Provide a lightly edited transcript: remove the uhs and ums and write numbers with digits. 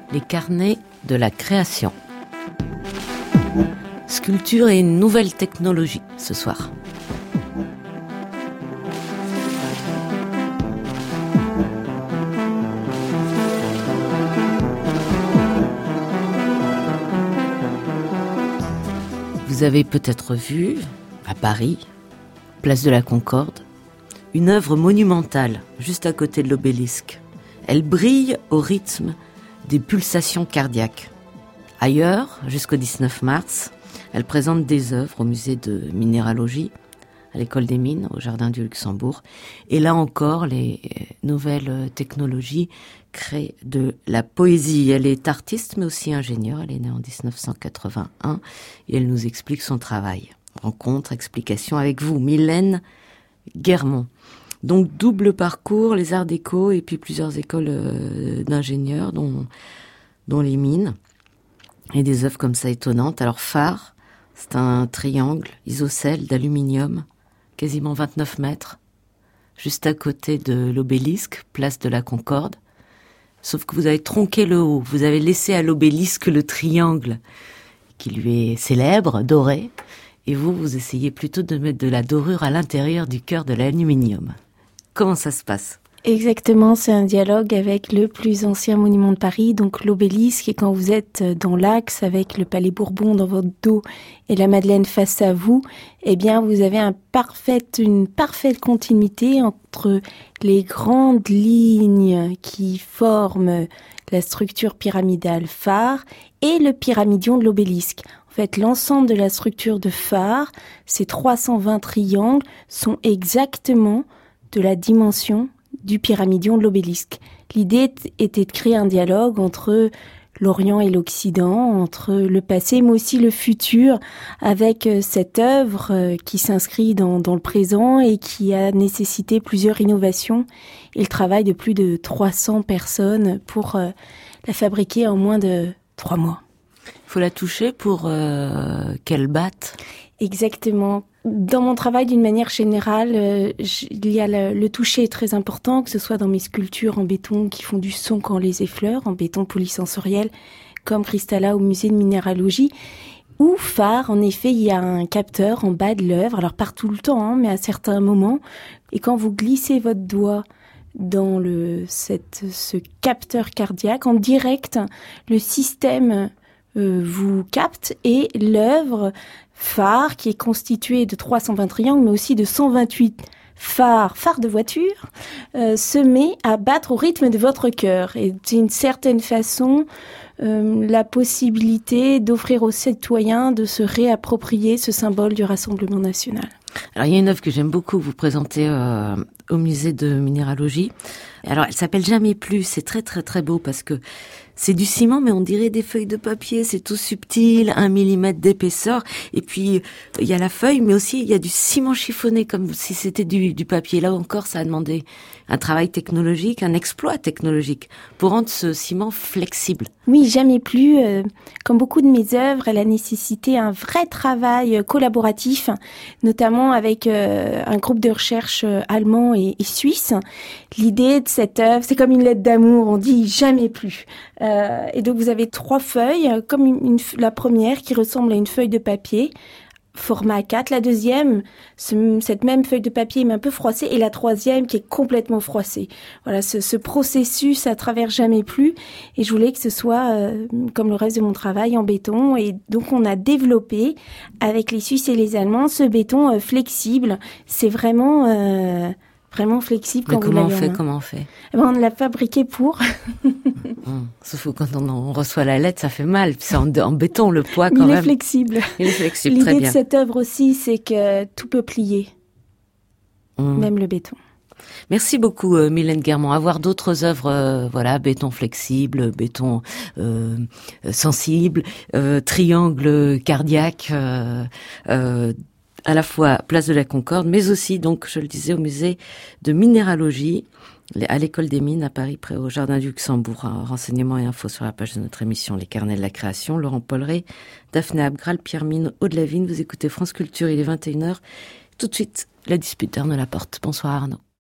Les carnets de la création. Sculpture et une nouvelle technologie ce soir. Vous avez peut-être vu, à Paris, place de la Concorde, une œuvre monumentale juste à côté de l'obélisque. Elle brille au rythme des pulsations cardiaques. Ailleurs, jusqu'au 19 mars, elle présente des œuvres au musée de minéralogie, à l'école des mines, au jardin du Luxembourg. Et là encore, les nouvelles technologies créent de la poésie. Elle est artiste, mais aussi ingénieure. Elle est née en 1981 et elle nous explique son travail. Rencontre, explication avec vous, Mylène Guermont. Donc double parcours, les arts déco et puis plusieurs écoles d'ingénieurs, dont les mines. Et des œuvres comme ça étonnantes. Alors phare, c'est un triangle isocèle d'aluminium, quasiment 29 mètres, juste à côté de l'obélisque, place de la Concorde. Sauf que vous avez tronqué le haut, vous avez laissé à l'obélisque le triangle qui lui est célèbre, doré, et vous essayez plutôt de mettre de la dorure à l'intérieur du cœur de l'aluminium. Comment ça se passe ? Exactement, c'est un dialogue avec le plus ancien monument de Paris, donc l'obélisque, et quand vous êtes dans l'axe avec le Palais Bourbon dans votre dos et la Madeleine face à vous, eh bien vous avez une parfaite continuité entre les grandes lignes qui forment la structure pyramidale phare et le pyramidion de l'obélisque. En fait, l'ensemble de la structure de phare, ces 320 triangles, sont exactement de la dimension du pyramidion de l'obélisque. L'idée était de créer un dialogue entre l'Orient et l'Occident, entre le passé mais aussi le futur, avec cette œuvre qui s'inscrit dans le présent et qui a nécessité plusieurs innovations et le travail de plus de 300 personnes pour la fabriquer en moins de 3 mois. Il faut la toucher pour qu'elle batte. Exactement. Dans mon travail, d'une manière générale, il y a le toucher est très important, que ce soit dans mes sculptures en béton qui font du son quand on les effleure, en béton polysensoriel, comme Cristalla au musée de minéralogie, ou phare, en effet, il y a un capteur en bas de l'œuvre, alors pas tout le temps, mais à certains moments, et quand vous glissez votre doigt dans ce capteur cardiaque, en direct, le système vous capte et l'œuvre phare qui est constituée de 320 triangles mais aussi de 128 phares de voiture se met à battre au rythme de votre cœur et d'une certaine façon la possibilité d'offrir aux citoyens de se réapproprier ce symbole du Rassemblement national. Alors il y a une œuvre que j'aime beaucoup que vous présentez au musée de minéralogie. Alors elle s'appelle Jamais plus, c'est très très très beau parce que c'est du ciment mais on dirait des feuilles de papier, c'est tout subtil, 1 millimètre d'épaisseur et puis il y a la feuille mais aussi il y a du ciment chiffonné comme si c'était du papier. Là encore ça a demandé un travail technologique, un exploit technologique pour rendre ce ciment flexible. Oui, Jamais plus, comme beaucoup de mes œuvres, elle a nécessité un vrai travail collaboratif, notamment avec un groupe de recherche allemand et suisse. L'idée de cette œuvre, c'est comme une lettre d'amour, on dit jamais plus. Et donc vous avez 3 feuilles, comme la première qui ressemble à une feuille de papier, format A4, la deuxième, cette même feuille de papier mais un peu froissée, et la troisième qui est complètement froissée. Voilà, ce processus à travers Jamais plus, et je voulais que ce soit, comme le reste de mon travail, en béton, et donc on a développé, avec les Suisses et les Allemands, ce béton flexible. C'est vraiment flexible quand vous l'avez en main. Comment on fait On l'a fabriqué pour. Sauf que quand on reçoit la lettre, ça fait mal. C'est en béton, le poids quand même. Il est flexible. Il est flexible, L'idée très bien. de cette œuvre aussi, c'est que tout peut plier. Même le béton. Merci beaucoup Mylène Guermont. Avoir d'autres œuvres, béton flexible, béton sensible, triangle cardiaque, à la fois place de la Concorde, mais aussi, donc, je le disais, au musée de minéralogie, à l'école des mines à Paris, près au jardin du Luxembourg. Renseignements et infos sur la page de notre émission Les Carnets de la Création. Laurent Polleret, Daphné Abgral, Pierre Mine, Aude Lavigne. Vous écoutez France Culture, il est 21h. Tout de suite, la dispute d'Arnaud Laporte. Bonsoir Arnaud.